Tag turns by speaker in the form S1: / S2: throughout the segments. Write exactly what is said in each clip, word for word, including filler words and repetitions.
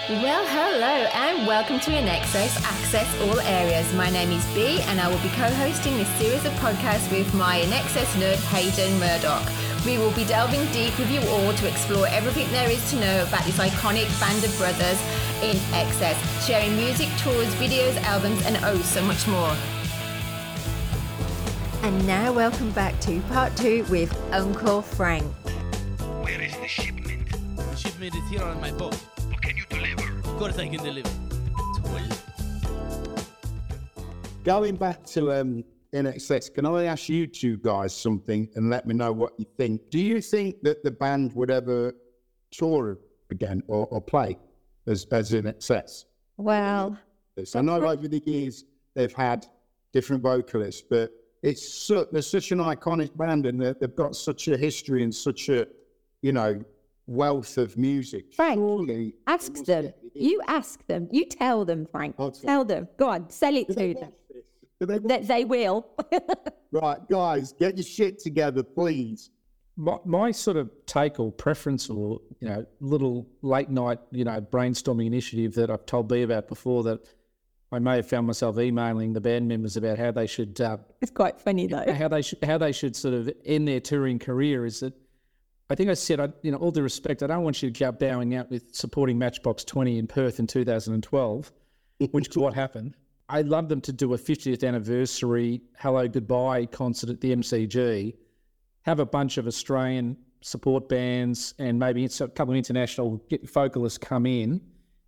S1: Well, hello and welcome to INXS Access All Areas. My name is Bea and I will be co-hosting this series of podcasts with my INXS nerd Hayden Murdoch. We will be delving deep with you all to explore everything there is to know about this iconic band of brothers in Excess, sharing music, tours, videos, albums and oh, so much more. And now welcome back to part two with Uncle Frank.
S2: Where is the shipment?
S3: The shipment is here on my boat.
S2: Can you deliver?
S3: Of course I can deliver. Toy.
S4: Going back to um, INXS, can I ask you two guys something and let me know what you think? Do you think that the band would ever tour again or, or play as, as INXS?
S1: Well,
S4: I know over the years they've had different vocalists, but it's so, they're such an iconic band and they've got such a history and such a, you know, wealth of music.
S5: Frank,
S4: Surely
S5: ask them. You ask them. You tell them, Frank.
S4: I'll tell
S5: Tell them. Go on, sell it
S4: Do
S5: to
S4: they
S5: them.
S4: watch this? Do they watch
S5: That they will.
S4: Right, guys, get your shit together, please.
S6: My, my sort of take or preference or, you know, little late night, you know, brainstorming initiative that I've told Bea about before that I may have found myself emailing the band members about how they should, uh,
S5: It's quite funny though.
S6: how they should, how they should sort of end their touring career is that I think I said, I, you know, all due respect, I don't want you to go bowing out with supporting Matchbox twenty in Perth in two thousand twelve, which is what happened. I'd love them to do a fiftieth anniversary hello goodbye concert at the M C G, have a bunch of Australian support bands and maybe it's a couple of international vocalists come in.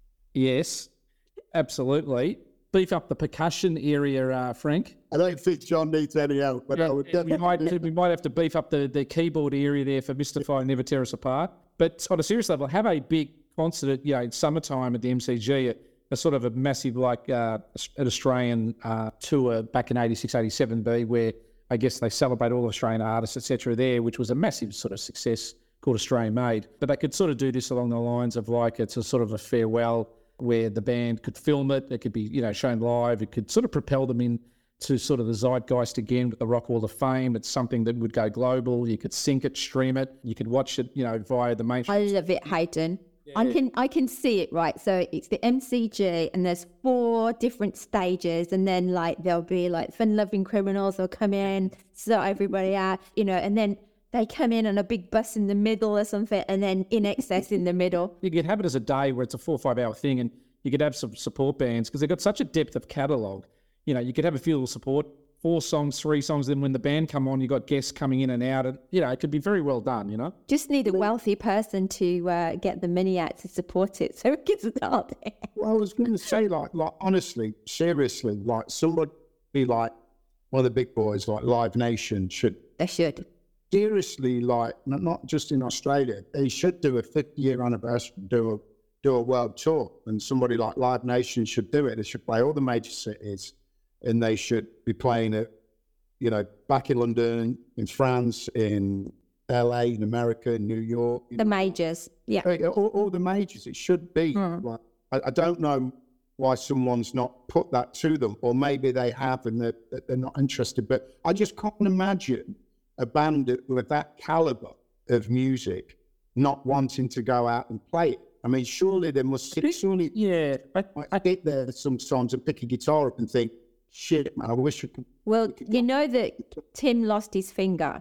S6: Yes, absolutely. Beef up the percussion area, uh, Frank.
S4: I don't think John needs any help, but I would
S6: we,
S4: definitely...
S6: might, we might have to beef up the, the keyboard area there for Mystify and Never Tear Us Apart. But on a serious level, have a big concert, at, you know, in summertime at the M C G, a, a sort of a massive, like, uh, an Australian uh, tour back in eighty-six, eighty-seven B, where I guess they celebrate all Australian artists, et cetera there, which was a massive sort of success called Australian Made. But they could sort of do this along the lines of like it's a sort of a farewell where the band could film it, it could be, you know, shown live, it could sort of propel them in to sort of the zeitgeist again with the Rock Hall of Fame. It's something that would go global. You could sync it, stream it, you could watch it, you know, via the main...
S5: I love it, Hayden. I can I can see it, right? So it's the M C G and there's four different stages and then like there'll be like fun-loving criminals will come in, sort everybody out, you know, and then they come in on a big bus in the middle or something and then INXS in the middle.
S6: You could have it as a day where it's a four or five hour thing and you could have some support bands because they've got such a depth of catalogue. You know, you could have a few little support, four songs, three songs, then when the band come on, you got guests coming in and out. And, you know, it could be very well done, you know.
S5: Just need a wealthy person to uh, get the money out to support it so it gets it out there.
S4: Well, I was going to say, like, like honestly, seriously, like somebody like one of the big boys, like Live Nation, should
S5: They should.
S4: seriously, like, not, not just in Australia, they should do a fifty-year anniversary, do a do a world tour, and somebody like Live Nation should do it. They should play all the major cities, and they should be playing it, you know, back in London, in France, in L A, in America, in New York.
S5: The majors, yeah.
S4: All, all the majors, it should be.
S5: Mm.
S4: Like, I, I don't know why someone's not put that to them, or maybe they have and they're, they're not interested, but I just can't imagine a band with that caliber of music not wanting to go out and play it. I mean, surely they must sit, surely
S6: Yeah. I,
S4: I sit there sometimes and pick a guitar up and think, shit, man, I wish I could.
S5: Well, you know that Tim lost his finger.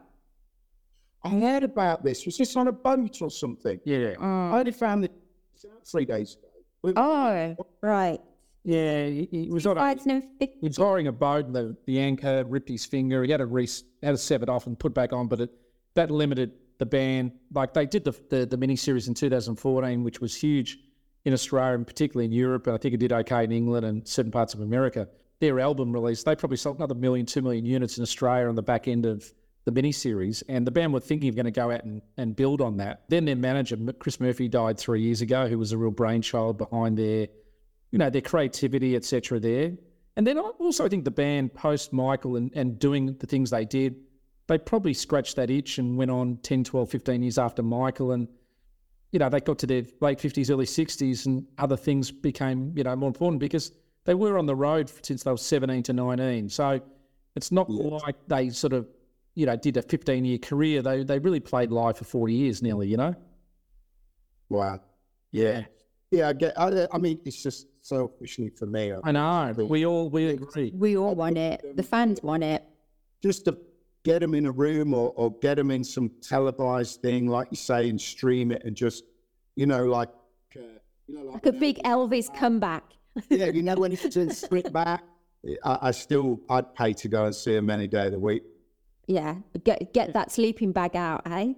S4: I heard about this. Was this on a boat or something?
S6: yeah.
S4: I only found it three days ago.
S5: Oh, right.
S6: Yeah, he, he was on a,
S5: Besides, no fi-
S6: he was borrowing a boat and the, the anchor ripped his finger. He had to, re, had to sever it off and put back on, but it, that limited the band. Like they did the, the, the mini-series in two thousand fourteen, which was huge in Australia and particularly in Europe, and I think it did okay in England and certain parts of America. Their album release, they probably sold another million, two million units in Australia on the back end of the mini-series, and the band were thinking of going to go out and, and build on that. Then their manager, Chris Murphy, died three years ago, who was a real brainchild behind their, you know, their creativity, et cetera there. And then I also think the band, post Michael and, and doing the things they did, they probably scratched that itch and went on ten, twelve, fifteen years after Michael, and, you know, they got to their late fifties, early sixties, and other things became, you know, more important because they were on the road since they were seventeen to nineteen. So it's not like they sort of, you know, did a fifteen-year career. They they really played live for forty years nearly, you know?
S4: Wow.
S6: Yeah.
S4: Yeah, I get. I, I mean, it's just selfishly for me.
S6: I know. We all we agree.
S5: We all want it. The fans want it.
S4: Just to get them in a room or, or get them in some televised thing, like you say, and stream it, and just, you know, like, uh, you know, like,
S5: Like a big Elvis comeback.
S4: yeah, you know, when it's just split back. I, I still, I'd pay to go and see him any day of the week.
S5: Yeah, get get that sleeping bag out, eh?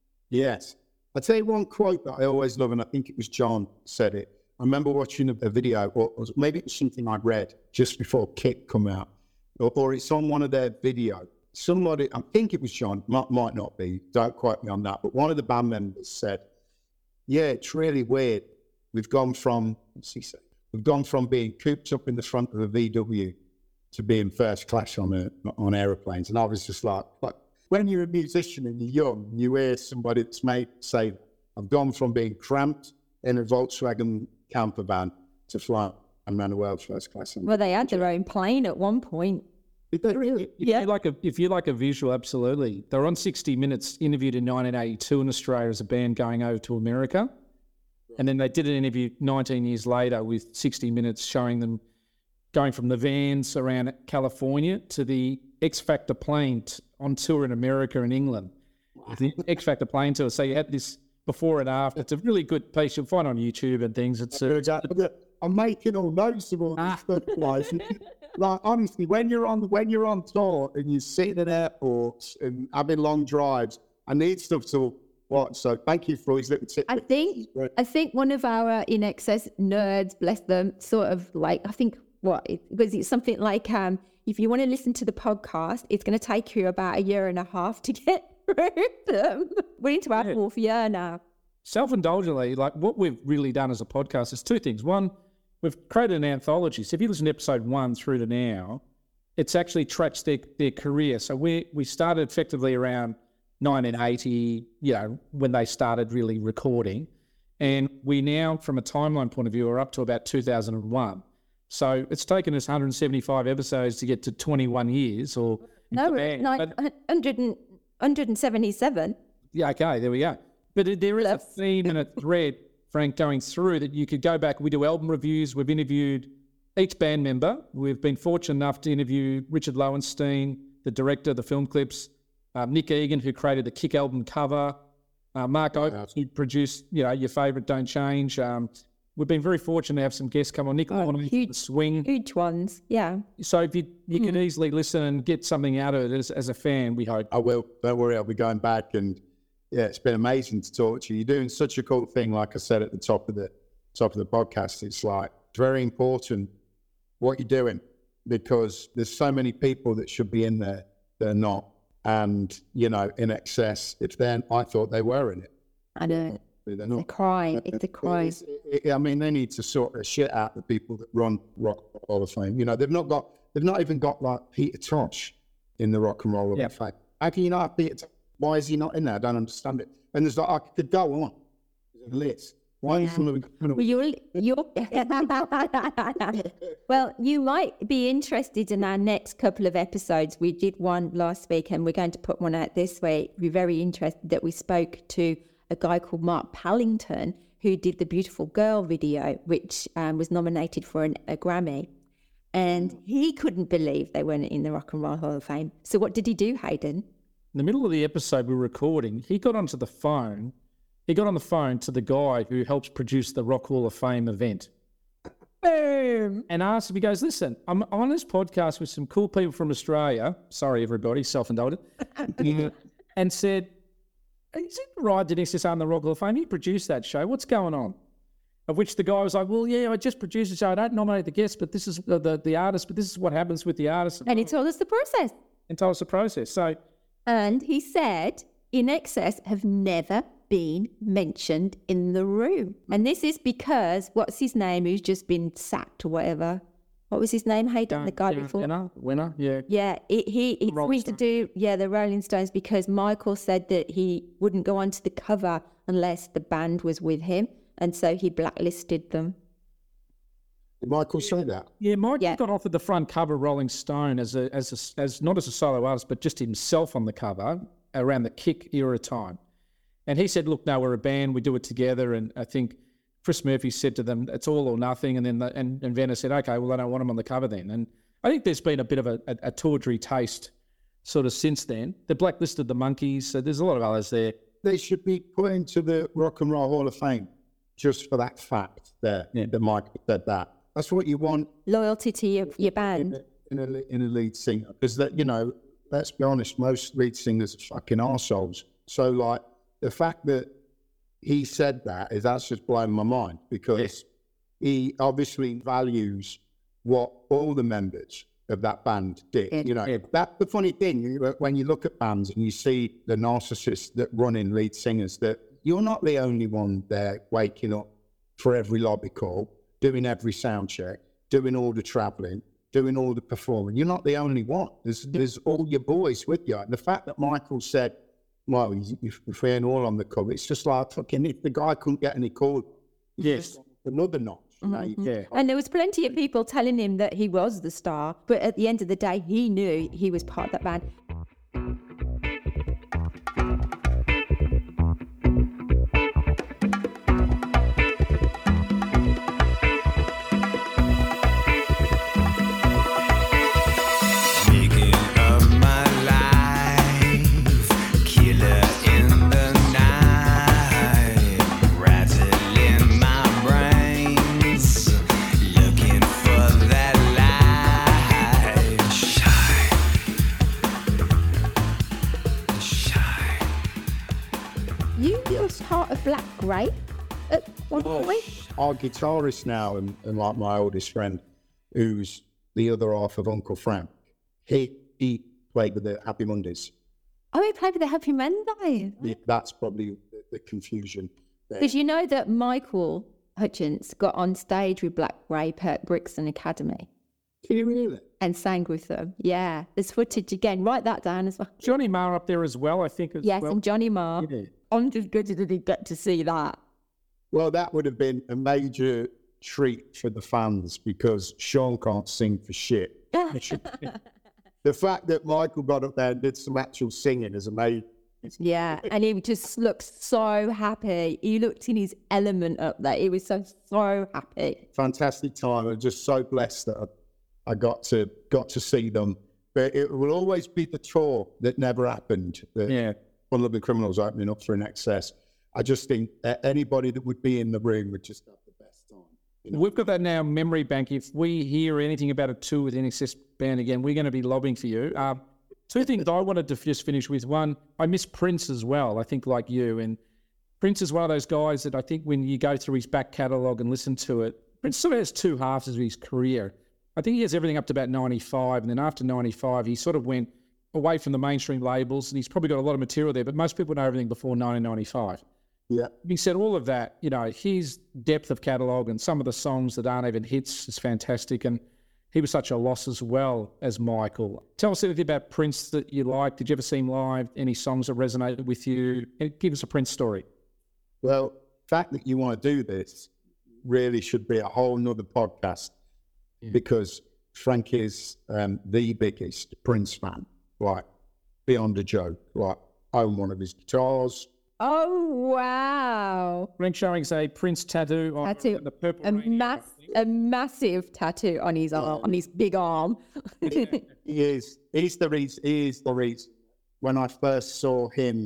S4: Yes. I'll tell you one quote that I always love, and I think it was John said it. I remember watching a, a video, or, or maybe it was something I read just before Kick come out, or, or it's on one of their videos. Somebody, I think it was John, might, might not be, don't quote me on that, but one of the band members said, yeah, it's really weird. We've gone from, what's he say? We've gone from being cooped up in the front of a V W to being first class on a, on aeroplanes. And I was just like, like, when you're a musician and you're young, you hear somebody that's made say, I've gone from being cramped in a Volkswagen camper van to fly around the world first class.
S5: Well, they had their own plane at one point.
S4: Did they really?
S6: If you like a if you like a visual, absolutely. They were on sixty minutes, interviewed in nineteen eighty-two in Australia as a band going over to America. And then they did an interview nineteen years later with sixty minutes showing them going from the vans around California to the X Factor plane t- on tour in America and England. The X Factor plane tour. So you had this before and after. It's a really good piece. You'll find on YouTube and things. It's a,
S4: I'm making all notes of all this stuff, guys. Like, honestly, when you're on when you're on tour and you sit in airports and having long drives, I need stuff to watch. So thank you for these little tips.
S5: I think I think one of our In Excess nerds, bless them, sort of like I think what it was it's something like um if you want to listen to the podcast, it's going to take you about a year and a half to get through them. We're into our
S6: Yeah.
S5: fourth year now.
S6: self-indulgently, like what we've really done as a podcast is two things. One, we've created an anthology. So if you listen to episode one through to now, it's actually tracks their, their career. So we we started effectively around nineteen eighty, you know, when they started really recording. And we now, from a timeline point of view, are up to about two thousand one. So it's taken us one hundred seventy-five episodes to get to twenty-one years or...
S5: No,
S6: band.
S5: nine,
S6: But-
S5: one hundred and, one hundred seventy-seven.
S6: yeah, okay, there we go. But it- there is a theme and a thread, Frank, going through that you could go back. We do album reviews. We've interviewed each band member. We've been fortunate enough to interview Richard Lowenstein, the director of the film clips, um, Nick Egan, who created the Kick album cover, uh, Mark Oakes, who produced, you know, your favourite Don't Change. Um, we've been very fortunate to have some guests come on. Nick
S5: Oh,
S6: Lawney,
S5: huge-
S6: the Swing.
S5: Huge ones, yeah.
S6: So if you you can easily listen and get something out of it as, as a fan, we hope.
S4: I will. Don't worry. I'll be going back, and yeah, it's been amazing to talk to you. You're doing such a cool thing. Like I said at the top of the top of the podcast, it's like it's very important what you're doing because there's so many people that should be in there that are not, and you know, In Excess. If then I thought they were in it,
S5: I know.
S4: but they're
S5: It's a
S4: not.
S5: crime. It's a crime.
S4: It's- it- I mean, they need to sort the shit out the people that run Rock Hall of Fame. You know, they've not got, they've not even got like Peter Tosh in the Rock and Roll Hall
S6: Yeah.
S4: of Fame. How can you not have Peter Tosh? Why is he not in there? I don't understand it. And there's like, I could go on. There's a list. Why is somebody going
S5: Well, you'll, you'll well, you might be interested in our next couple of episodes. We did one last week and we're going to put one out this week. We're very interested that we spoke to a guy called Mark Pallington who did the Beautiful Girl video, which um, was nominated for an, a Grammy. And he couldn't believe they weren't in the Rock and Roll Hall of Fame. So what did he do, Hayden?
S6: In the middle of the episode we were recording, he got onto the phone. He got on the phone to the guy who helps produce the Rock Hall of Fame event.
S5: Boom!
S6: And asked him, he goes, listen, I'm on this podcast with some cool people from Australia. Sorry, everybody, self-indulgent. And said, is it right that this is on the Rock Hall of Fame? He produced that show. What's going on? Of which the guy was like, well, yeah, I just produced the show. I don't nominate the guests, but this is uh, the, the artist, but this is what happens with the artist.
S5: And he told us the process.
S6: And told us the process. So
S5: And he said, In Excess have never been mentioned in the room. And this is because, what's his name, who's just been sacked or whatever? What was his name, Hayden, the guy before?
S6: winner, winner, yeah.
S5: Yeah, it, he it's
S6: Rolling
S5: something to do, yeah, the Rolling Stones, because Michael said that he wouldn't go onto the cover unless the band was with him. And so he blacklisted them.
S4: Did Michael say that?
S6: Yeah, Mike
S5: Yeah.
S6: got offered the front cover of Rolling Stone as a as a, as not as a solo artist, but just himself on the cover around the Kick era time. And he said, "Look, no, we're a band. We do it together." And I think Chris Murphy said to them, it's all or nothing. And then the, and, and Venner said, okay, well, I don't want him on the cover then. And I think there's been a bit of a, a, a tawdry taste sort of since then. They blacklisted the Monkees, so there's a lot of others there.
S4: They should be put into the Rock and Roll Hall of Fame just for that fact there,
S6: Yeah.
S4: that Mike said that. That's what you want
S5: Loyalty to your, your band.
S4: in a, in a, in a lead singer. Because, that you know, let's be honest, most lead singers are fucking arseholes. So, like, the fact that he said that is that's just blowing my mind, because he obviously values what all the members of that band did.
S5: Yeah.
S4: You know,
S6: Yeah.
S4: that's the funny thing, you- when you look at bands and you see the narcissists that run in lead singers, that you're not the only one there waking up for every lobby call, doing every sound check, doing all the travelling, doing all the performing. You're not the only one. There's, there's all your boys with you. And the fact that Michael said, well, he's, he's we're all on the cover, it's just like, fucking, if the guy couldn't get any call,
S6: Yes.
S4: another notch. You know, you-
S6: Yeah.
S5: And there was plenty of people telling him that he was the star, but at the end of the day, he knew he was part of that band.
S7: Making of my life, killer in the night, rattling my brains, looking for that light. Shine, shine.
S5: You were part of Black Grape at one
S4: Oh,
S5: point.
S4: our guitarist now, and, and like my oldest friend, who's the other half of Uncle Frank, he he played with the Happy Mondays.
S5: Oh, he played with the Happy Mondays.
S4: Yeah, that's probably the, the confusion there.
S5: Because you know that Michael Hutchence got on stage with Black Grape at Brixton Academy
S4: Can you really?
S5: and sang with them. Yeah, there's footage again. Write that down as well.
S6: Johnny Marr up there as well, I think. As
S5: Yes,
S6: well.
S5: and Johnny Marr.
S4: Yeah.
S5: I'm just good did he get to see that.
S4: Well, that would have been a major treat for the fans, because Sean can't sing for shit. The fact that Michael got up there and did some actual singing is amazing.
S5: Yeah, and he just looked so happy. He looked in his element up there. He was so, so happy.
S4: Fantastic time. I'm just so blessed that I, I got to got to see them. But it will always be the tour that never happened. The
S6: Yeah.
S4: Fun Loving Criminals opening up for N X S. I just think that anybody that would be in the room would just have the best time. You know?
S6: We've got that now memory bank. If we hear anything about a tour with N X S band again, we're going to be lobbying for you. Um, two things I wanted to just finish with. One, I miss Prince as well, I think like you. And Prince is one of those guys that I think when you go through his back catalogue and listen to it, Prince sort of has two halves of his career. I think he has everything up to about ninety-five. And then after ninety-five, he sort of went away from the mainstream labels. And he's probably got a lot of material there. But most people know everything before nineteen ninety-five.
S4: Yeah.
S6: Having said all of that, you know, his depth of catalogue and some of the songs that aren't even hits is fantastic. And he was such a loss as well as Michael. Tell us anything about Prince that you like. Did you ever see him live? Any songs that resonated with you? And give us a Prince story.
S4: Well, the fact that you want to do this really should be a whole nother podcast, because Frank is um, the biggest Prince fan, like beyond a joke. Like, I own one of his guitars.
S5: Oh, wow.
S6: Frank showing a Prince tattoo on
S5: Tattoo.
S6: the purple.
S5: A,
S6: Rainier,
S5: mass,
S6: I think.
S5: a massive tattoo on his arm, on his big arm.
S4: He is. He's the reason. He is the reason. When I first saw him,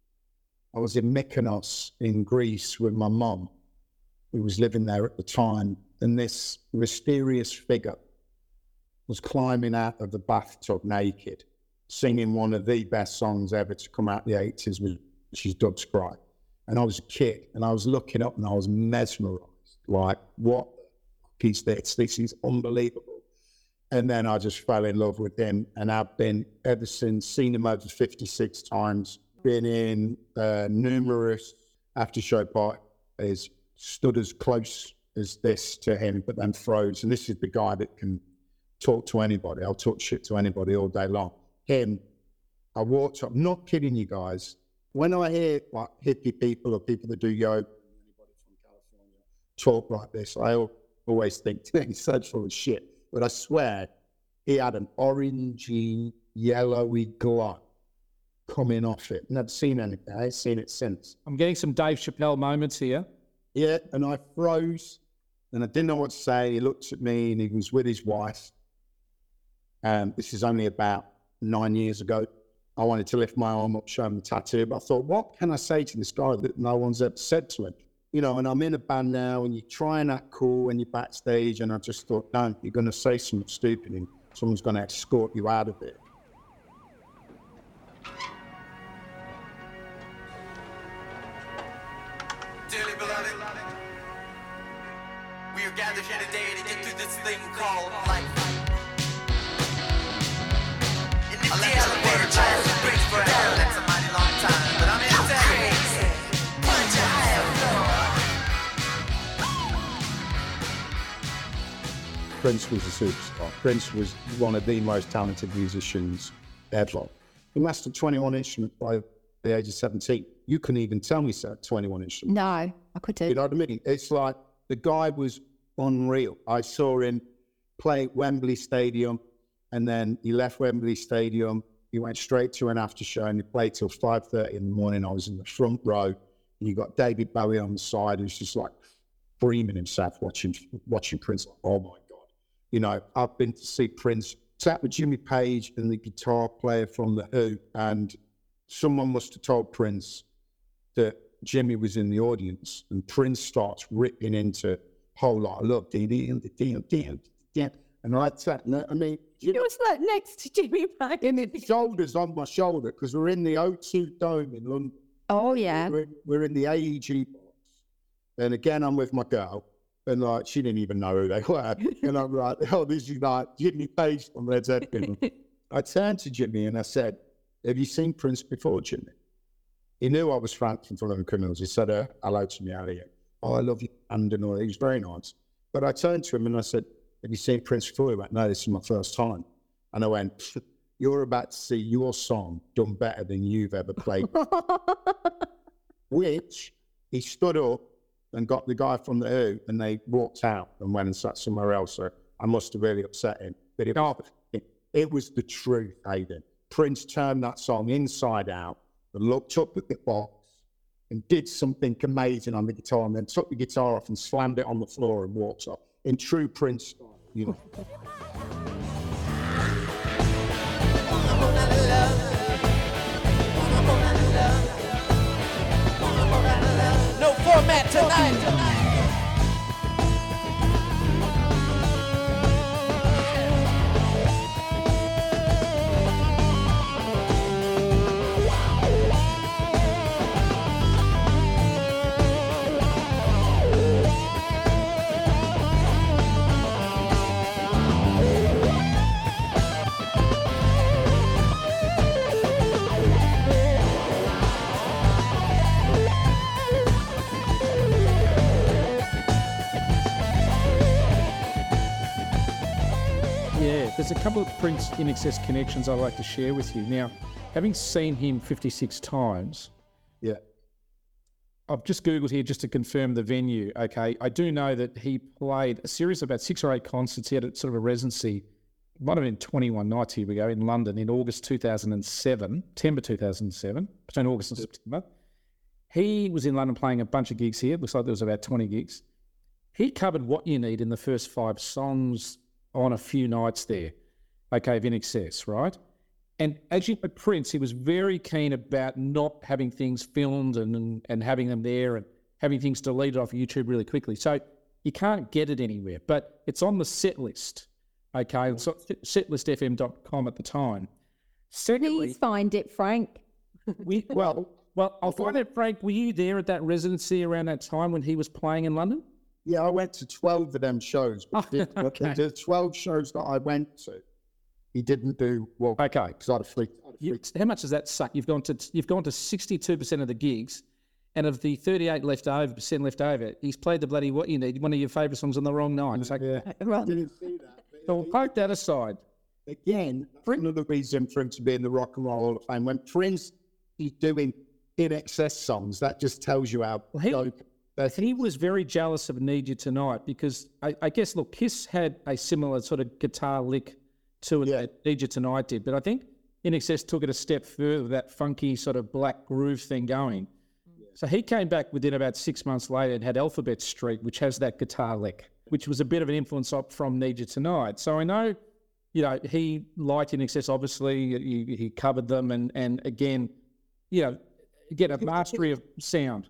S4: I was in Mykonos in Greece with my mum, who was living there at the time, and this mysterious figure was climbing out of the bathtub naked, singing one of the best songs ever to come out the eighties, which is Doug's Cry. And I was a kid, and I was looking up, and I was mesmerised. Like, what the fuck is this? This is unbelievable. And then I just fell in love with him, and I've been ever since. Seen him over fifty-six times. Been in uh, numerous after-show parties. Stood as close as this to him, but then froze. And this is the guy that can talk to anybody. I'll talk shit to anybody all day long. Him, I walked up. I'm not kidding you guys. When I hear like hippie people or people that do yoga, anybody from California talk like this, I al- always think he's such full of shit. But I swear, he had an orangey, yellowy glow coming off it. Never seen anything. I ain't seen it since.
S6: I'm getting some Dave Chappelle moments here.
S4: Yeah, and I froze, and I didn't know what to say. He looked at me, and he was with his wife. Um, this is only about nine years ago. I wanted to lift my arm up, show him the tattoo, but I thought, what can I say to this guy that no one's ever said to him? You know, and I'm in a band now, and you try and act cool when you're backstage, and I just thought, no, you're going to say something stupid, and someone's going to escort you out of it.
S7: Dearly beloved, we are gathered here today to get through this thing called life. In the elevator, tries to bridge forever. That's a mighty long time, but I'm here to tell you. Punch it.
S4: Prince was a superstar. Prince was one of the most talented musicians ever. He mastered twenty-one instruments by the age of seventeen. You couldn't even tell me so, twenty-one instruments.
S5: No, I couldn't.
S4: You know what I mean? It's like the guy was unreal. I saw him play at Wembley Stadium, and then he left Wembley Stadium. He went straight to an after show, and he played till five thirty in the morning. I was in the front row, and you got David Bowie on the side, who's just like dreaming himself watching watching Prince. Oh my God! You know, I've been to see Prince. Sat with Jimmy Page and the guitar player from The Who, and someone must have told Prince that Jimmy was in the audience, and Prince starts ripping into Whole Lot of Love, and I sat, I mean, you
S5: It
S4: know,
S5: was like next to Jimmy Page.
S4: his shoulders on my shoulder, because we're in the O two Dome in London.
S5: Oh, yeah.
S4: We're, we're in the A E G box, and again, I'm with my girl, and like, she didn't even know who they were, and I'm like, oh, this is like Jimmy Page from Led Zeppelin. I turned to Jimmy and I said, have you seen Prince before, Jimmy? He knew I was Frank from Fun Criminals. He said, uh, hello to me out here. Oh, I love you. And, and all. He was very nice. But I turned to him and I said, have you seen Prince before? He went, no, this is my first time. And I went, you're about to see your song done better than you've ever played. Which he stood up and got the guy from The Who, and they walked out and went and sat somewhere else. So I must have really upset him. But it, it, it was the truth, Hayden. Prince turned that song inside out and looked up at the box and did something amazing on the guitar, and then took the guitar off and slammed it on the floor and walked off in true Prince style, you know.
S7: No format tonight.
S6: There's a couple of Prince In Excess connections I'd like to share with you. Now, having seen him fifty-six times,
S4: Yeah.
S6: I've just Googled here just to confirm the venue, okay? I do know that he played a series of about six or eight concerts. He had a, sort of a residency, it might have been twenty-one nights, here we go, in London in August two thousand seven, September two thousand seven, between August and September. He was in London playing a bunch of gigs here. It looks like there was about twenty gigs. He covered What You Need in the first five songs on a few nights there, okay, of In Excess, right? And as you know, Prince, he was very keen about not having things filmed and, and and having them there and having things deleted off YouTube really quickly. So you can't get it anywhere, but it's on the set list, okay? It's on setlist f m dot com at the time. Secondly,
S5: Please find it, Frank.
S6: we, well, well, I'll find it, Frank. Were you there at that residency around that time when he was playing in London?
S4: Yeah, I went to twelve of them shows. But the,
S6: Okay.
S4: the twelve shows that I went to, he didn't do well.
S6: Okay.
S4: Because I'd have freaked. I'd have
S6: You,
S4: freaked.
S6: how much does that suck? You've gone to you've gone to sixty-two percent of the gigs, and of the thirty-eight left over percent left over, he's played the bloody What You Need, one of your favourite songs, on the wrong night. It's like,
S4: Yeah.
S5: Right.
S4: Didn't see that. But
S6: so we'll poke that aside.
S4: again, that's another reason for him to be in the Rock and Roll Hall of Fame. When Prince is doing In Excess songs, that just tells you how
S6: Well, he-
S4: dope that
S6: He was very jealous of Need You Tonight because I, I guess, look, Kiss had a similar sort of guitar lick to it
S4: Yeah.
S6: that Need You Tonight did, but I think In Excess took it a step further, that funky sort of black groove thing going. So he came back within about six months later and had Alphabet Street, which has that guitar lick, which was a bit of an influence up from Need You Tonight. So I know, you know, he liked In Excess, obviously, he, he covered them, and, and again, you know, again, a mastery of sound.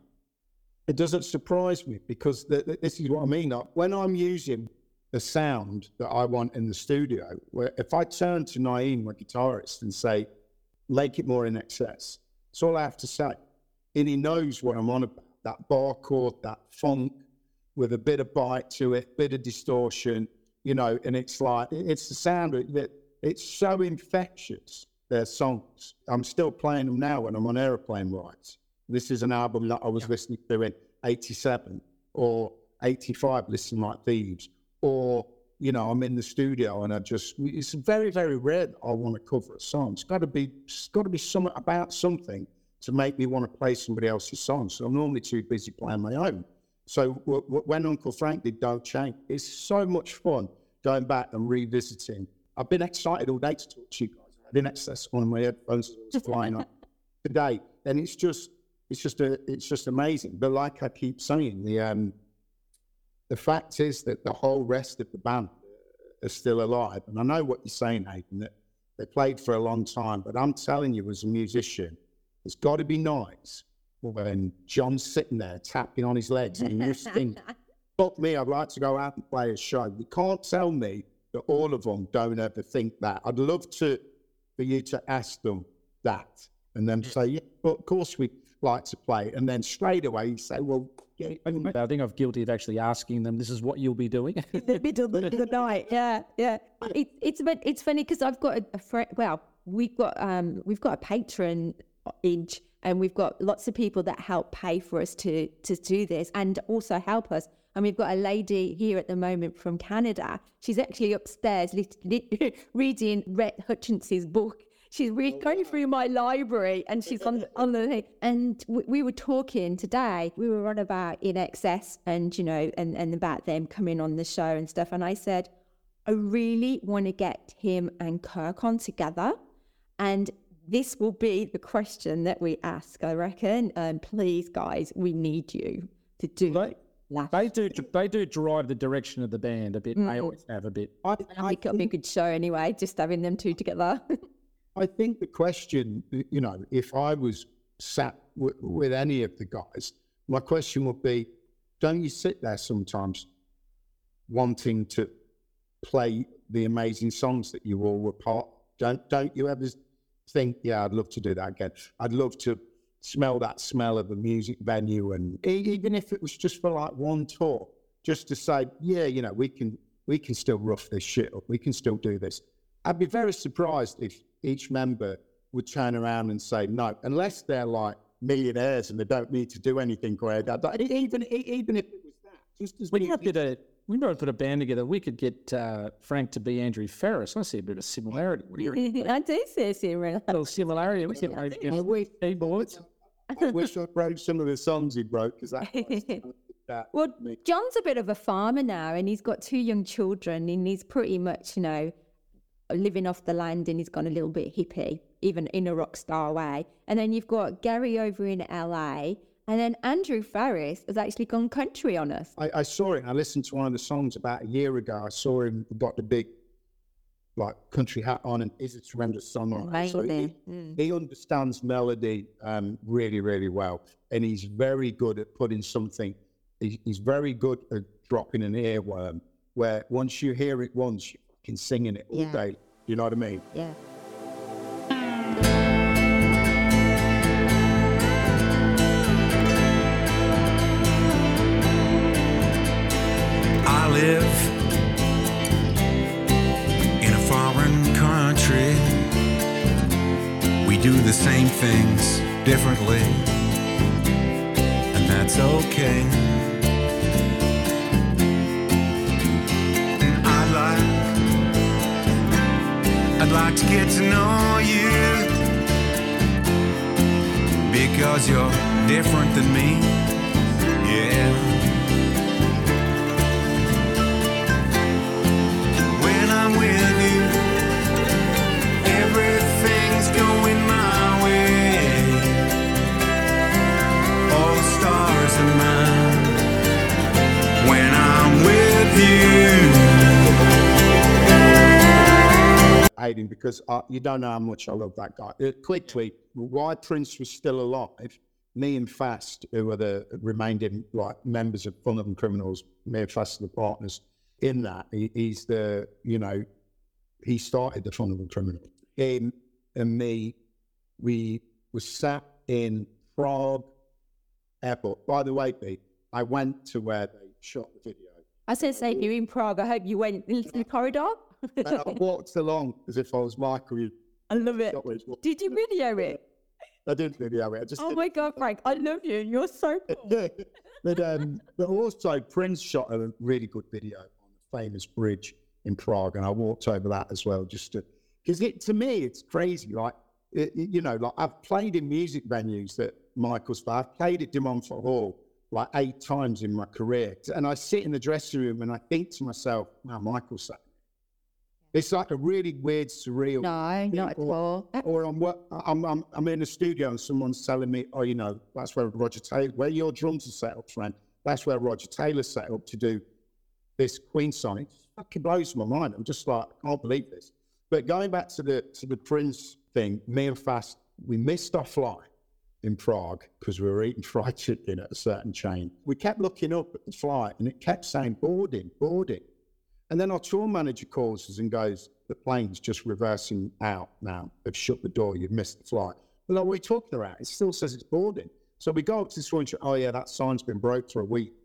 S4: It doesn't surprise me because the, the, this is what I mean. Like, when I'm using the sound that I want in the studio, where if I turn to Naeem, my guitarist, and say, make it more In Excess, that's all I have to say. And he knows what I'm on about, that bar chord, that funk with a bit of bite to it, bit of distortion, you know, and it's like, it's the sound that it's so infectious, their songs. I'm still playing them now when I'm on aeroplane rides. This is an album that I was listening to in eighty-seven or eighty-five, listening like thieves, or, you know, I'm in the studio and I just, it's very, very rare that I want to cover a song. It's got to be, it's got to be something about something to make me want to play somebody else's song. So I'm normally too busy playing my own. So w- w- when Uncle Frank did Don't Change, it's so much fun going back and revisiting. I've been excited all day to talk to you guys. I didn't access one of my headphones as I was flying up today. And it's just, it's just a, it's just amazing. But like I keep saying, the um, the fact is that the whole rest of the band are still alive. And I know what you're saying, Hayden, that they played for a long time. But I'm telling you, as a musician, it's got to be nice when John's sitting there tapping on his legs and you're thinking, fuck me, I'd like to go out and play a show. You can't tell me that all of them don't ever think that. I'd love to for you to ask them that and then say, yeah, but of course we like to play. And then straight away you say, well, yeah.
S6: I think I'm guilty of actually asking them, this is what you'll be doing.
S5: In the middle of the night, yeah, yeah. It, it's it's funny because I've got a, a friend, well, we've got um we've got a patron inch, and we've got lots of people that help pay for us to to do this and also help us. And we've got a lady here at the moment from Canada. She's actually upstairs lit, lit, reading Rhett Hutchinson's book. She's re- going through my library, and she's on on the thing. And we, we were talking today. We were on about In Excess, and you know, and and about them coming on the show and stuff. And I said, I really want to get him and Kirk on together, and this will be the question that we ask, I reckon. Um, please, guys, we need you to do
S6: They,
S5: that.
S6: they do they do drive the direction of the band a bit. They always have a bit.
S4: I,
S5: I think it'll be a good show anyway, just having them two together.
S4: I think the question, you know, if I was sat w- with any of the guys, my question would be, don't you sit there sometimes wanting to play the amazing songs that you all were part? Don't don't you ever think, yeah, I'd love to do that again. I'd love to smell that smell of the music venue, and even if it was just for like one tour, just to say, yeah, you know, we can we can still rough this shit up. We can still do this. I'd be very surprised if each member would turn around and say no, unless they're like millionaires and they don't need to do anything great. Even even if it was that, just as
S6: We could get a we might put a band together. We could get uh, Frank to be Andrew Ferris. I see a bit of similarity. What do you reckon?
S5: I do see a similarity.
S6: A little similarity. We can maybe
S4: I wish,
S6: keyboards.
S4: I wish I wrote some of the songs he wrote, because that, that
S5: Well, John's a bit of a farmer now, and he's got two young children, and he's pretty much, you know, living off the land, and he's gone a little bit hippie, even in a rock star way. And then you've got Gary over in L A, and then Andrew Ferris has actually gone country on us.
S4: I, I saw it. I listened to one of the songs about a year ago. I saw him got the big, like, country hat on, and is a tremendous songwriter. So he,
S5: Mm.
S4: he understands melody um, really, really well, and he's very good at putting something. He, he's very good at dropping an earworm, where once you hear it once, you can sing in it all
S5: Yeah.
S4: day. You know what I mean?
S5: Yeah.
S8: I live in a foreign country. We do the same things differently, and that's okay. I'd like, I'd like to get to know you, because you're different than me, yeah. I'm with you, everything's going my way. All the
S4: Hayden, because uh, you don't know how much I love that guy. Uh, quickly, while Prince was still alive, me and Fast, who are the remaining like members of Fun Loving Criminals, me and Fast are the partners in that. He, he's the, you know, he started the Fun Loving Criminals. Him and me, we were sat in Prague airport. By the way, Pete, I went to where they shot the video.
S5: I was going to say, you're in Prague. I hope you went into the corridor.
S4: And I walked along as if I was Michael.
S5: I love it. Did you video it?
S4: I didn't video it. I just
S5: Oh
S4: did.
S5: my God, Frank, I love you. You're so cool.
S4: but, um, but also, Prince shot a really good video on the famous bridge in Prague, and I walked over that as well, just to, because it, to me, it's crazy. Like, it, you know, like I've played in music venues that Michael's, I've played at De Montfort Hall like eight times in my career. And I sit in the dressing room and I think to myself, wow, Michael's saying it. It's like a really weird, surreal
S5: No,
S4: thing.
S5: not at all.
S4: Or I'm, I'm, I'm, I'm in the studio and someone's telling me, oh, you know, that's where Roger Taylor, where your drums are set up, friend. That's where Roger Taylor set up to do this Queen song. It fucking blows my mind. I'm just like, I can't believe this. But going back to the to the Prince thing, me and Fast, we missed our flight in Prague because we were eating fried chicken at a certain chain. We kept looking up at the flight and it kept saying boarding, boarding. And then our tour manager calls us and goes, the plane's just reversing out now. They've shut the door, you've missed the flight. We're like, what are you talking about? It still says it's boarding. So we go up to the tour and say, oh yeah, that sign's been broke for a week.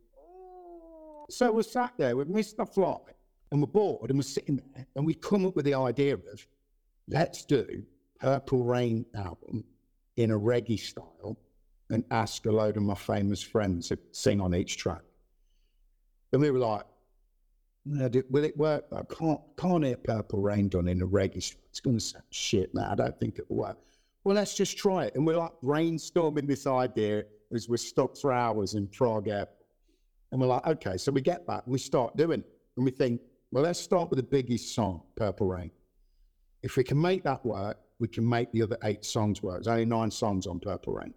S4: So we're sat there, we've missed the flight and we're bored and we're sitting there and we come up with the idea of, let's do Purple Rain album in a reggae style and ask a load of my famous friends to sing on each track. And we were like, will it work? I can't, can't hear Purple Rain done in a reggae style. It's going to sound shit, man. I don't think it'll work. Well, let's just try it. And we're like brainstorming this idea as we're stuck for hours in Prague Airport. And we're like, okay, so we get back and we start doing it. And we think, well, let's start with the biggest song, Purple Rain. If we can make that work, we can make the other eight songs work. There's only nine songs on Purple Rain,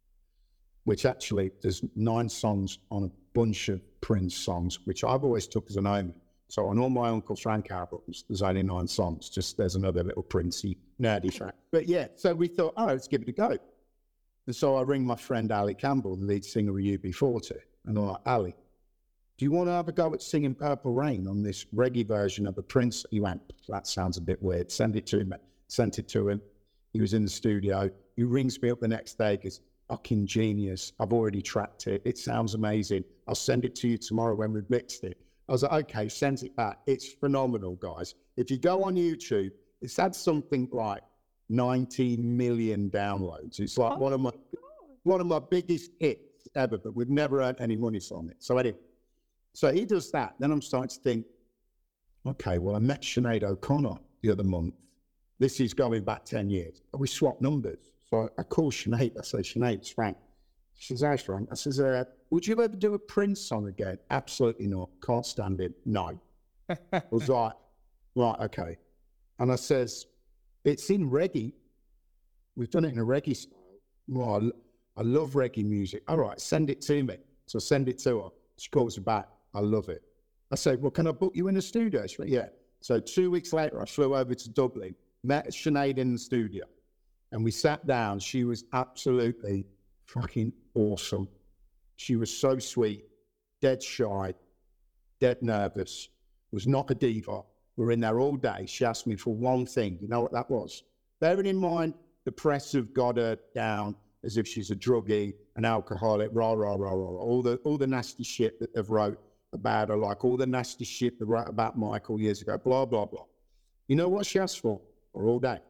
S4: which actually there's nine songs on a bunch of Prince songs, which I've always took as an omen. So on all my Uncle Frank albums, there's only nine songs. Just there's another little Princey nerdy track. But yeah, so we thought, oh, let's give it a go. And so I ring my friend Ali Campbell, the lead singer of U B forty, and I'm like, Ali, do you want to have a go at singing Purple Rain on this reggae version of a Prince? He went, that sounds a bit weird. Send it to him. Sent it to him. He was in the studio. He rings me up the next day, goes, fucking genius. I've already tracked it. It sounds amazing. I'll send it to you tomorrow when we've mixed it. I was like, okay, send it back. It's phenomenal, guys. If you go on YouTube, it's had something like nineteen million downloads. It's like oh one of my God. one of my biggest hits ever, but we've never earned any money from it. So anyway, so he does that. Then I'm starting to think, okay, well, I met Sinead O'Connor the other month. This is going back ten years. We swapped numbers. So I call Sinead. I say, Sinead, it's Frank. She says, how's Frank? I says, uh, would you ever do a Prince song again? Absolutely not. Can't stand it. No. I was like, right, okay. And I says, it's in reggae. We've done it in a reggae style. Well, I, I love reggae music. All right, send it to me. So I send it to her. She calls me back. I love it. I said, well, can I book you in the studio? She went, yeah. So two weeks later, I flew over to Dublin, met Sinead in the studio, and we sat down. She was absolutely fucking awesome. She was so sweet, dead shy, dead nervous, was not a diva. We were in there all day. She asked me for one thing. You know what that was? Bearing in mind, the press have got her down as if she's a druggie, an alcoholic, rah, rah, rah, rah, rah. All the, all the nasty shit that they've wrote about her, like all the nasty shit they wrote about Michael years ago, blah, blah, blah. You know what she asked for? For all day?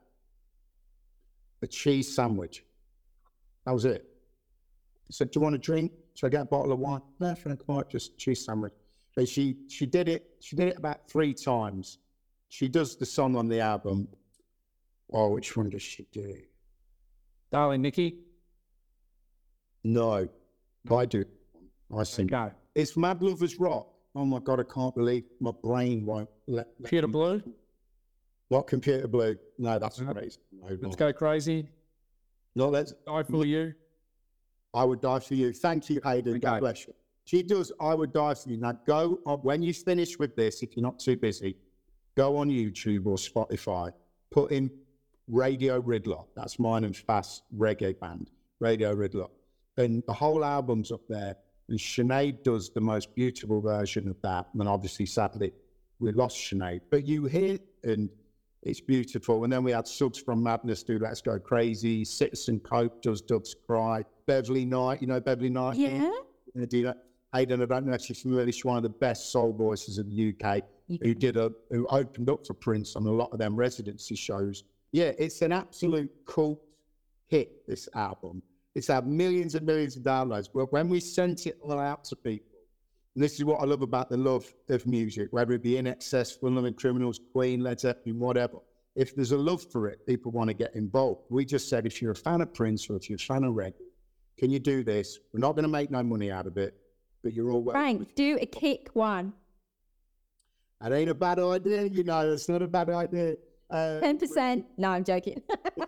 S4: A cheese sandwich. That was it. I said, do you want a drink? Should I get a bottle of wine? No, Frank, I just cheese sandwich. So she, she did it, she did it about three times. She does the song on the album. Oh, which one does she do?
S6: Darling Nikki?
S4: No, I do. I sing.
S6: Go.
S4: It's Mad Lovers Rock. Oh my God, I can't believe my brain won't let me.
S6: Computer Blue?
S4: What, Computer Blue? No, that's no. crazy. No,
S6: Let's
S4: no.
S6: Go Crazy.
S4: No, let's.
S6: Die For You.
S4: I Would Die For You. Thank you, Hayden.
S6: Okay.
S4: God bless you. She does I Would Die For You. Now go on, when you finish with this, if you're not too busy, go on YouTube or Spotify put in Radio Riddler. That's mine and Fast reggae band, Radio Riddler. And the whole album's up there. And Sinead does the most beautiful version of that. And obviously, sadly, we lost Sinead. But you hear it, and it's beautiful. And then we had Subs from Madness do Let's Go Crazy. Citizen Cope does Doves Cry. Beverly Knight, you know Beverly Knight?
S5: Yeah.
S4: You do that. Hayden, I don't know if you're familiar, she's one of the best soul voices in the U K, who did a, who opened up for Prince on a lot of them residency shows. Yeah, it's an absolute cult hit, this album. It's had millions and millions of downloads. But when we sent it all out to people, and this is what I love about the love of music, whether it be In Excess, Fun Loving Criminals, Queen, Led Zeppelin, whatever. If there's a love for it, people want to get involved. We just said, if you're a fan of Prince or if you're a fan of reggae, can you do this? We're not going to make no money out of it, but you're all welcome.
S5: Frank, do a kick one.
S4: That ain't a bad idea, you know, it's not a bad idea. Uh,
S5: ten percent. No, I'm joking.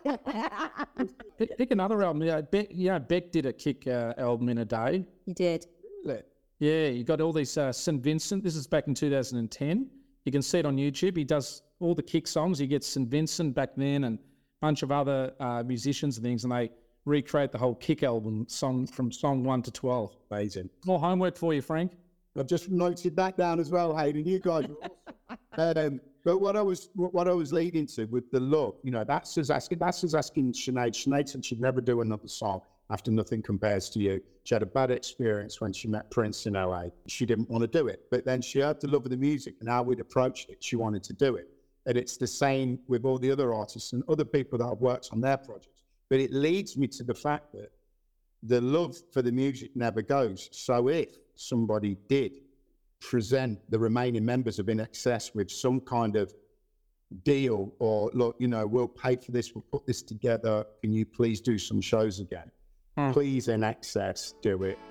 S6: Pick, pick another album. Yeah, Beck, you know, Beck did a kick uh, album in a day.
S5: You did.
S6: Yeah, you got all these uh, Saint Vincent. This is back in two thousand ten. You can see it on YouTube. He does all the kick songs. He gets Saint Vincent back then and a bunch of other uh, musicians and things, and they recreate the whole kick album song from song one to twelve.
S4: Amazing.
S6: More homework for you, Frank.
S4: I've just noted that down as well, Hayden. You guys are awesome. um, but what I was what I was leading to with the love, you know, that's as asking that's as asking Sinead. Sinead said she'd never do another song after Nothing Compares to You. She had a bad experience when she met Prince in L A. She didn't want to do it. But then she heard the love of the music and how we'd approached it. She wanted to do it. And it's the same with all the other artists and other people that I've worked on their projects. But it leads me to the fact that the love for the music never goes. So if somebody did present the remaining members of In Excess with some kind of deal or, look, you know, we'll pay for this, we'll put this together, can you please do some shows again? Mm. Please, In Excess, do it.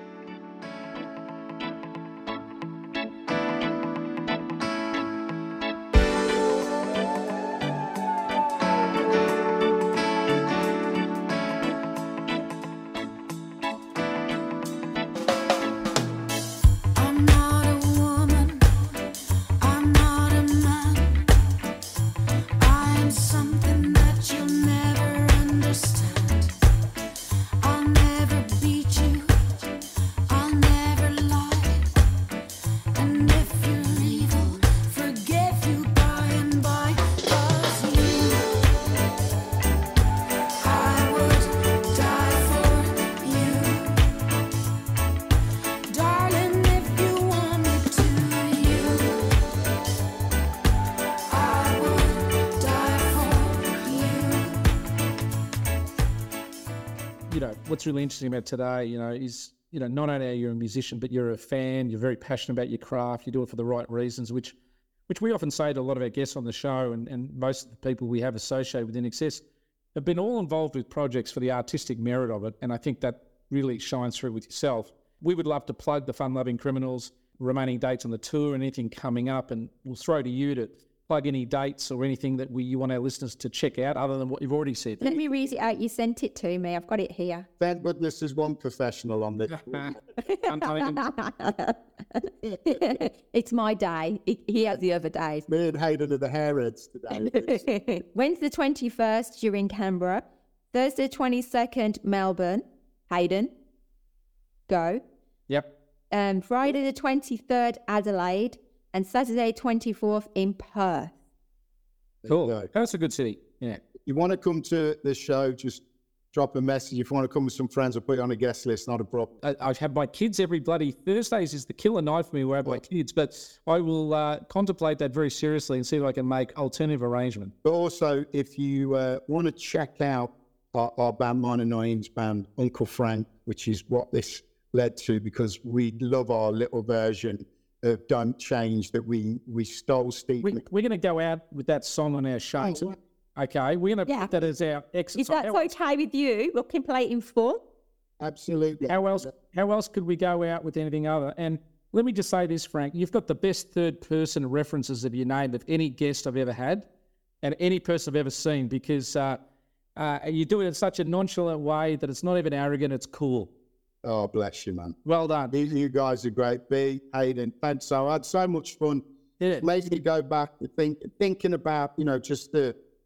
S6: What's really interesting about today, you know, is, you know, not only are you a musician, but you're a fan, you're very passionate about your craft, you do it for the right reasons, which which we often say to a lot of our guests on the show, and, and most of the people we have associated with In Excess have been all involved with projects for the artistic merit of it, and I think that really shines through with yourself. We would love to plug the Fun Loving Criminals, remaining dates on the tour, and anything coming up, and we'll throw to you to plug any dates or anything that we you want our listeners to check out other than what you've already said.
S5: Let me read it out. You sent it to me. I've got it here.
S4: Thank goodness there's one professional on this.
S5: It's my day. He has the other days.
S4: Me and Hayden are the hairheads today.
S5: Wednesday the twenty-first, you're in Canberra. Thursday the twenty-second, Melbourne. Hayden, go.
S6: Yep.
S5: Um, Friday the twenty-third, Adelaide. And Saturday twenty-fourth in Perth.
S6: Cool. That's a good city. Yeah.
S4: You want to come to the show, just drop a message. If you want to come with some friends, I'll put you on a guest list, not a problem.
S6: I, I have my kids every bloody Thursdays is the killer night for me where I have my kids, but I will uh, contemplate that very seriously and see if I can make alternative arrangement.
S4: But also, if you uh, want to check out our, our band, mine and Naeem's band, Uncle Frank, which is what this led to, because we love our little version of Don't Change that we we stole Steve.
S6: We, we're going to go out with that song on our show. Oh, okay, we're going to
S5: yeah.
S6: put that as our exercise.
S5: If that's how okay with you, we can play it in full.
S4: Absolutely.
S6: How else? How else could we go out with anything other? And let me just say this, Frank: you've got the best third-person references of your name of any guest I've ever had, and any person I've ever seen, because uh, uh, you do it in such a nonchalant way that it's not even arrogant; it's cool.
S4: Oh, bless you, man.
S6: Well done.
S4: You, you guys are great. B, Hayden, thanks. So I had so much fun.
S6: Yeah.
S4: Made me go back to think, thinking about, you know, just the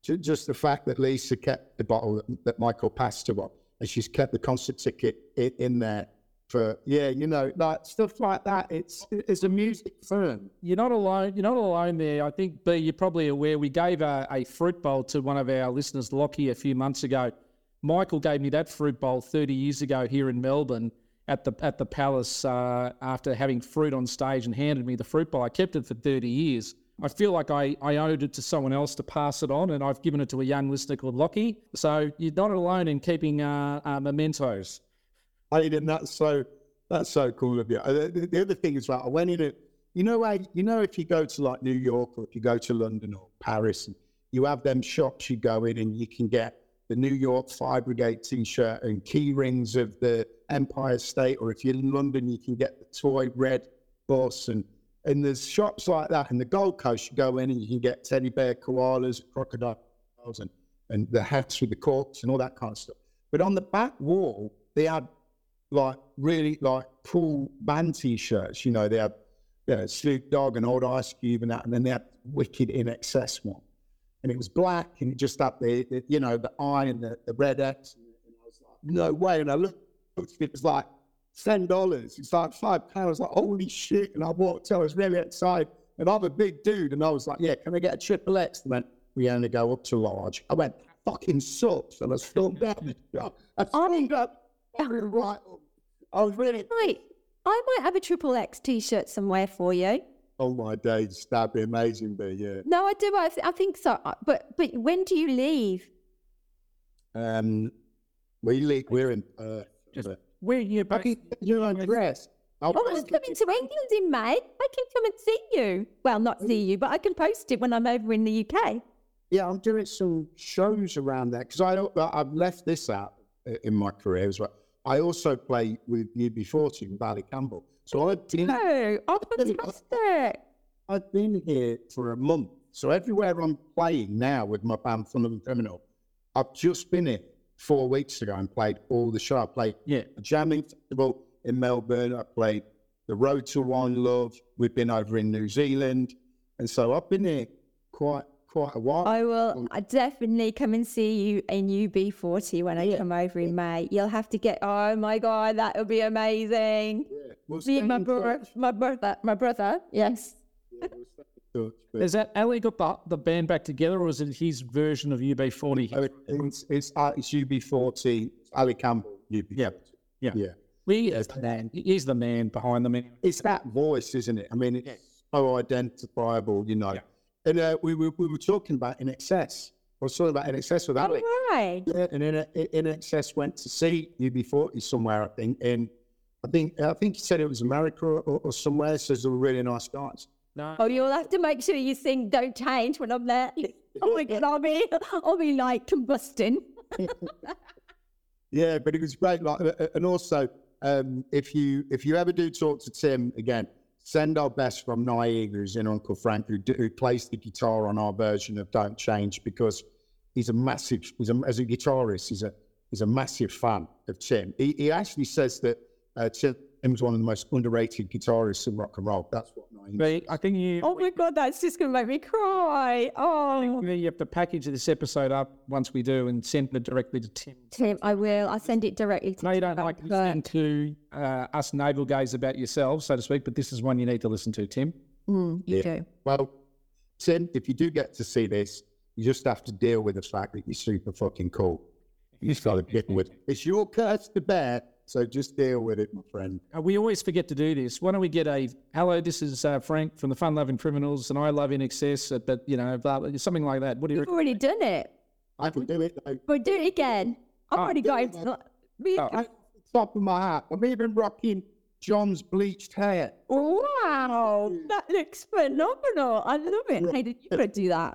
S4: Ju- Just the fact that Lisa kept the bottle that, that Michael passed to her, and she's kept the concert ticket in, in there for, yeah, you know, like stuff like that. It's it's a music firm.
S6: You're not alone. You're not alone there. I think, B, you're probably aware we gave a, a fruit bowl to one of our listeners, Lockie, a few months ago. Michael gave me that fruit bowl thirty years ago here in Melbourne at the at the Palace uh, after having fruit on stage, and handed me the fruit bowl. I kept it for thirty years. I feel like I, I owed it to someone else to pass it on, and I've given it to a young listener called Lockie. So you're not alone in keeping uh, uh, mementos.
S4: I didn't. That's so. That's so cool of you. Uh, The, the other thing is, like, I went in it. You know, I, you know, if you go to like New York or if you go to London or Paris, and you have them shops you go in and you can get the New York Fire Brigade T-shirt and key rings of the Empire State, or if you're in London, you can get the toy red bus, and and there's shops like that. In the Gold Coast, you go in and you can get teddy bear koalas, crocodiles, and and the hats with the corks and all that kind of stuff. But on the back wall, they had like really like cool band T-shirts. You know, they had you know, Snoop Dogg and Old Ice Cube and that, and then they had Wicked In Excess one, and it was black and it just had the, the you know the I and the, the red X. And I was like, no way. And I looked, it was like ten dollars. It's like five pounds. I was like, holy shit! And I walked. I was really excited, and I'm a big dude, and I was like, yeah, can I get a triple X? They went, we only go up to large. I went, fucking sucks, and I stormed down the shop. I stormed up. Right. I was really.
S5: Right. I might have a triple X T-shirt somewhere for you.
S4: Oh my days, that'd be amazing, but yeah.
S5: No, I do. I, th- I think so. But but when do you leave?
S4: Um, we leave, we're in. Uh,
S6: Just
S4: but-
S6: where you
S4: I can get your own address. I'll
S5: Oh, I'm coming to England in May. I can come and see you. Well, not see you, but I can post it when I'm over in the U K.
S4: Yeah, I'm doing some shows around there because I don't. I've left this out in my career as well. I also play with U B forty with Ali Campbell. So I've been,
S5: Oh, oh, fantastic.
S4: I've been here for a month. So everywhere I'm playing now with my band Fun Loving Criminal, I've just been here four weeks ago and played all the show. I played
S6: Yeah.
S4: the Jamming Festival in Melbourne. I played the Road to One Love. We've been over in New Zealand. And so I've been here quite quite a while.
S5: I will I definitely come and see you in U B forty when I come over in May. You'll have to get, oh my God, that would be amazing.
S4: Yeah, we'll
S5: See
S4: stay
S5: my
S4: in
S5: brother,
S4: touch.
S5: my brother, my brother, yes.
S4: Yeah, we'll stay in touch, but-
S6: Has that Ali got the, the band back together, or is it his version of U B forty?
S4: Oh, it- It's, it's, uh, it's U B forty, Ali Campbell, U B forty.
S6: Yeah, yeah.
S4: Yeah.
S6: We, is the man. He's the man behind them. Anyway.
S4: It's that voice, isn't it? I mean, it's so identifiable, you know. And uh, we, we, we were talking about In Excess. I was talking about In Excess with Ali.
S5: Right.
S4: Yeah, and In, In Excess went to see U B forty somewhere, I think. And I think I think he said it was America or, or somewhere. So they were really nice guys.
S6: No.
S5: Oh, you'll have to make sure you sing Don't Change when I'm there. Oh my God, I'll be, I'll be like combusting.
S4: Yeah, but it was great. Like, uh, and also, um, if you if you ever do talk to Tim again, send our best from Naive, who's in Uncle Frank, who, do, who plays the guitar on our version of Don't Change, because he's a massive, he's a, as a guitarist, he's a he's a massive fan of Tim. He, he actually says that uh, Tim's one of the most underrated guitarists in rock and roll. That's what Naive
S6: But I think you,
S5: Oh my God, that's just going to make me cry. Oh,
S6: you have to package this episode up once we do and send it directly to Tim.
S5: Tim, I will. I'll send it directly to
S6: No, you don't like
S5: But-
S6: listening to uh, us navel gaze about yourselves, so to speak, but this is one you need to listen to, Tim.
S5: Mm, you
S4: Yeah.
S5: do.
S4: Well, Tim, if you do get to see this, you just have to deal with the fact that you're super fucking cool. You just got to get with it. It's your curse to bear, so just deal with it, my friend.
S6: Uh, we always forget to do this. Why don't we get a, hello, this is uh, Frank from the Fun Loving Criminals, and I love In Excess, uh, but, you know, blah, blah, something like that. What do you
S5: You've already done it.
S4: I can do it. though.
S5: But do it again. I've
S6: Oh,
S5: already got it. Me-
S6: Oh,
S4: At the top of my hat, I'm even rocking John's bleached hair.
S5: Wow, that looks phenomenal. I love it. Hey, did you got to do that?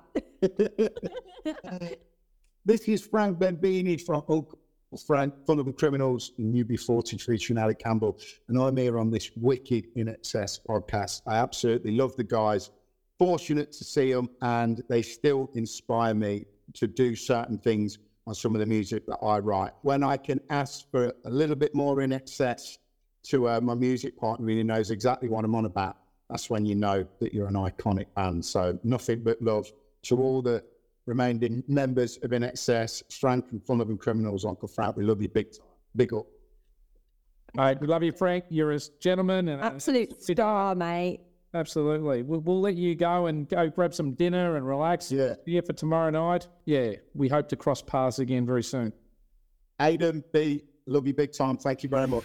S4: This is Frank Bembini from Uncle Frank, Fun of the Criminals, and U B forty featuring Ali Campbell. And I'm here on this Wicked In Excess podcast. I absolutely love the guys. Fortunate to see them, and they still inspire me to do certain things on some of the music that I write. When I can ask for a little bit more In Excess to uh, my music partner, who knows exactly what I'm on about, that's when you know that you're an iconic band. So nothing but love to all the remained in members of In Excess, strength and Fun Loving Criminals. Uncle Frank, we love you big time. Big up.
S6: All right, we love you, Frank. You're a gentleman. And
S5: Absolute star, mate.
S6: Absolutely. We'll, we'll let you go and go grab some dinner and relax.
S4: Yeah.
S6: Yeah, for tomorrow night. Yeah, we hope to cross paths again very soon.
S4: Aidan, B, love you big time. Thank you very much.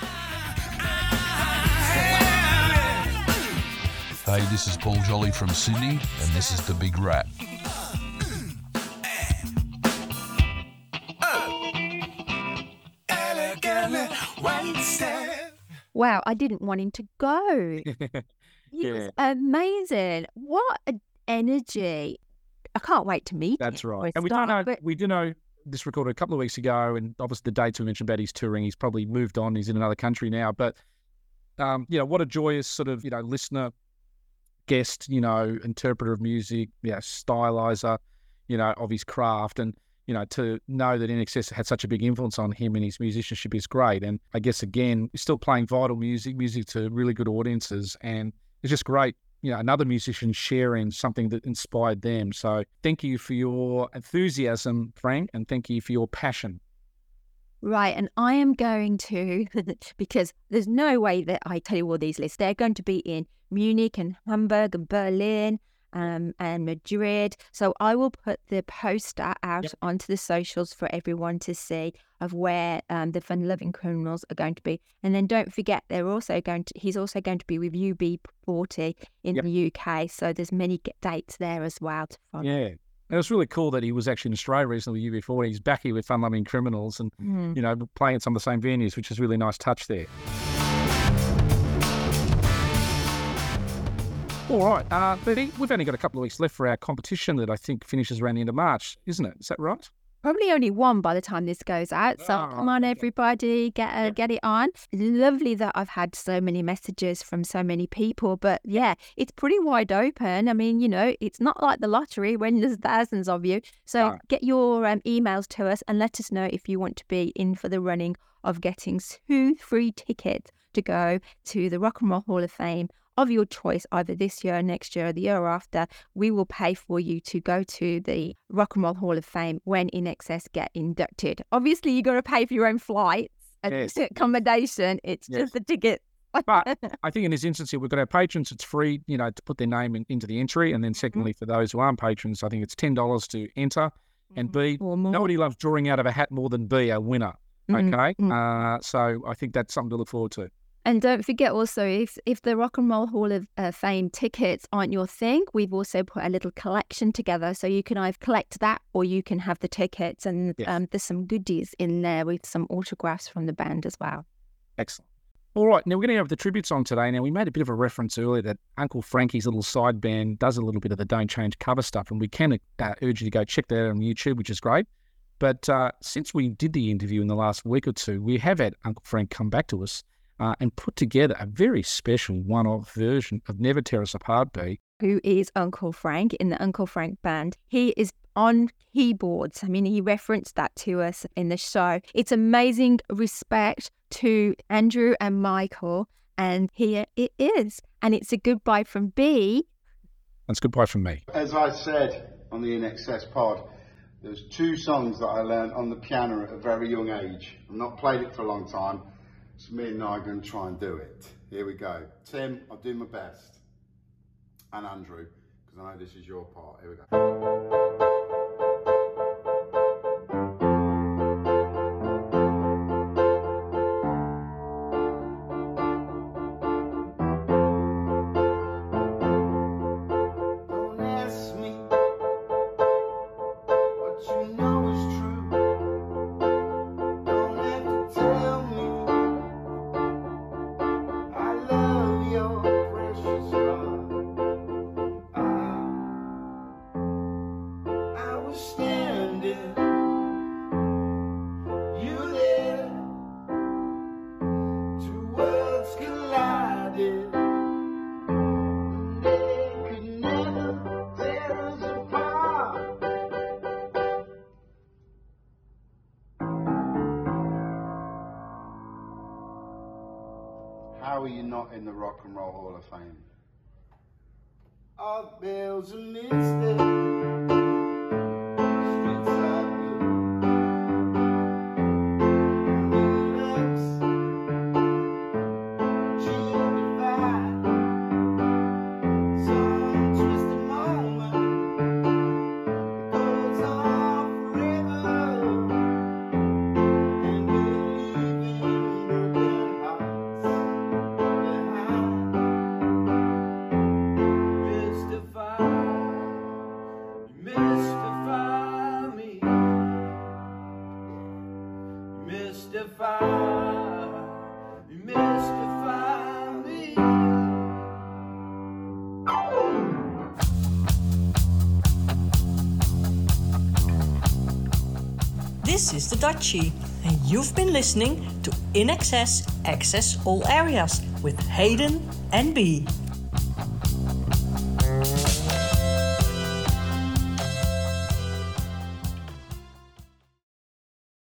S9: Hey, this is Paul Jolly from Sydney, and this is The Big Rat.
S5: Wow, I didn't want him to go. He was amazing. What an energy. I can't wait to meet
S6: That's
S5: him.
S6: right.
S5: for
S6: And we
S5: a
S6: don't know,
S5: start, but-
S6: we do know this recorded a couple of weeks ago, and obviously the dates we mentioned about his touring, he's probably moved on. He's in another country now. But, um, you know, what a joyous sort of, you know, listener, guest, you know, interpreter of music, you know, stylizer, you know, of his craft. And, you know, to know that In Excess had such a big influence on him and his musicianship is great. And I guess, again, he's still playing vital music, music to really good audiences. And it's just great, you know, another musician sharing something that inspired them. So thank you for your enthusiasm, Frank, and thank you for your passion.
S5: Right, and I am going to, because there's no way that I tell you all these lists. They're going to be in Munich and Hamburg and Berlin um, and Madrid. So I will put the poster out
S6: Yep.
S5: onto the socials for everyone to see of where um, the Fun Loving Criminals are going to be. And then don't forget, they're also going to. He's also going to be with U B forty in
S6: Yep.
S5: the U K. So there's many g- dates there as well to follow.
S6: Yeah. And it's really cool that he was actually in Australia recently with U B forty. He's back here with Fun Loving Criminals and,
S5: Mm.
S6: you know, playing at some of the same venues, which is a really nice touch there. All right, uh, Betty, we've only got a couple of weeks left for our competition that I think finishes around the end of March, isn't it? Is that right?
S5: Probably only one by the time this goes out. So
S6: Oh,
S5: come on,
S6: okay.
S5: everybody, get uh, get it on. It's lovely that I've had so many messages from so many people. But yeah, it's pretty wide open. I mean, you know, it's not like the lottery when there's thousands of you. So
S6: No.
S5: get your um, emails to us and let us know if you want to be in for the running of getting two free tickets to go to the Rock and Roll Hall of Fame of your choice, either this year, next year, or the year after. We will pay for you to go to the Rock and Roll Hall of Fame when In Excess get inducted. Obviously, you got to pay for your own flights and
S6: Yes.
S5: accommodation. It's
S6: Yes.
S5: just the ticket.
S6: But I think in this instance here, we've got our patrons, it's free, you know, to put their name in, into the entry. And then secondly, for those who aren't patrons, I think it's ten dollars to enter. And B,
S5: Or more.
S6: nobody loves drawing out of a hat more than B, a winner.
S5: Mhm,
S6: Okay?
S5: mhm.
S6: Uh, so I think that's something to look forward to.
S5: And don't forget also, if if the Rock and Roll Hall of uh, Fame tickets aren't your thing, we've also put a little collection together. So you can either collect that or you can have the tickets. And
S6: Yes.
S5: um, there's some goodies in there with some autographs from the band as well.
S6: Excellent. All right, now we're going to have the tributes on today. Now, we made a bit of a reference earlier that Uncle Frankie's little side band does a little bit of the Don't Change cover stuff, and we can uh, urge you to go check that out on YouTube, which is great. But uh, since we did the interview in the last week or two, we have had Uncle Frank come back to us uh, and put together a very special one-off version of Never Tear Us Apart, B.
S5: Who is Uncle Frank in the Uncle Frank band. He is on keyboards. I mean, he referenced that to us in the show. It's amazing respect to Andrew and Michael, and here it is. And it's a goodbye from B.
S6: That's goodbye from me.
S4: As I said on the In Excess pod, there's two songs that I learned on the piano at a very young age. I've not played it for a long time, so me and I are going to try and do it. Here we go. Tim, I'll do my best. And Andrew, because I know this is your part. Here we go. Don't ask me what you know is true. Don't have to tell me I love your precious heart. I, I was standing, you there. Two worlds collided. They could never tear us apart. How are you not in the Rock and Roll Hall of Fame? Our bells are misty.
S7: You mystify me.
S10: This is the Dutchie, and you've been listening to In Excess, Access All Areas with Hayden and Bee.